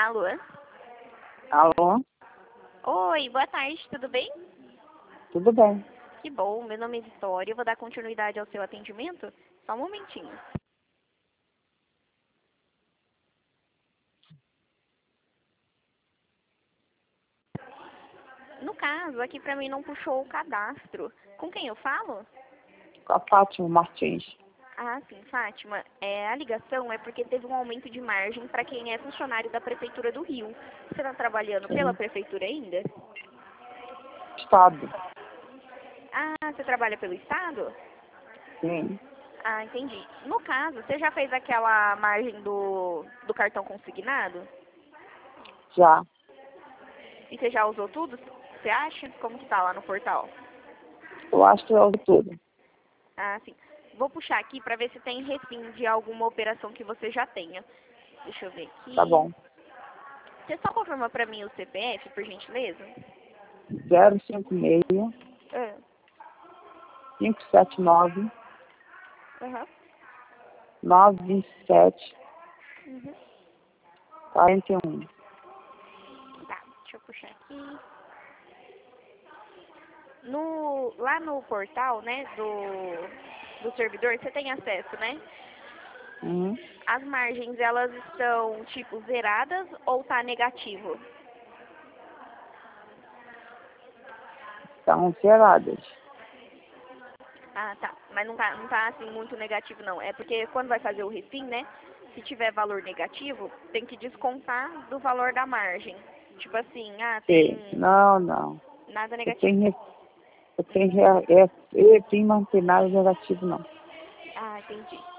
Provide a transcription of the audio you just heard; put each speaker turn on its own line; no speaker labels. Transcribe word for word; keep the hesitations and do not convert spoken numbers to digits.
Alô?
Alô?
Oi, boa tarde, tudo bem?
Tudo bem.
Que bom, meu nome é Vitória, eu vou dar continuidade ao seu atendimento. Só um momentinho. No caso, aqui pra mim não puxou o cadastro. Com quem eu falo?
Com a Fátima Martins.
Ah, sim, Fátima. É, a ligação é porque teve um aumento de margem para quem é funcionário da Prefeitura do Rio. Você está trabalhando pela
Sim.
Prefeitura ainda?
Estado.
Ah, você trabalha pelo Estado?
Sim.
Ah, entendi. No caso, você já fez aquela margem do, do cartão consignado?
Já.
E você já usou tudo? Você acha? Como que tá lá no portal?
Eu acho que eu uso tudo.
Ah, sim. Vou puxar aqui para ver se tem refim de alguma operação que você já tenha. Deixa eu ver aqui.
Tá bom.
Você só confirma para mim o C P F, por gentileza?
zero cinco seis,
Ah,
cinco sete nove,
aham.
nove dois sete,
Uhum.
quatro um.
Tá, deixa eu puxar aqui. No, lá no portal, né, do, do servidor, você tem acesso, né?
Uhum.
As margens, elas estão, tipo, zeradas ou tá negativo?
Estão zeradas.
Ah, tá. Mas não tá, não tá, assim, muito negativo, não. É porque quando vai fazer o refim, né, se tiver valor negativo, tem que descontar do valor da margem. Tipo assim, ah,
Sim.
tem
Não, não.
nada
Eu
negativo.
tenho, eu tenho, é, eu tenho não tem nada negativo, não.
Ah, entendi.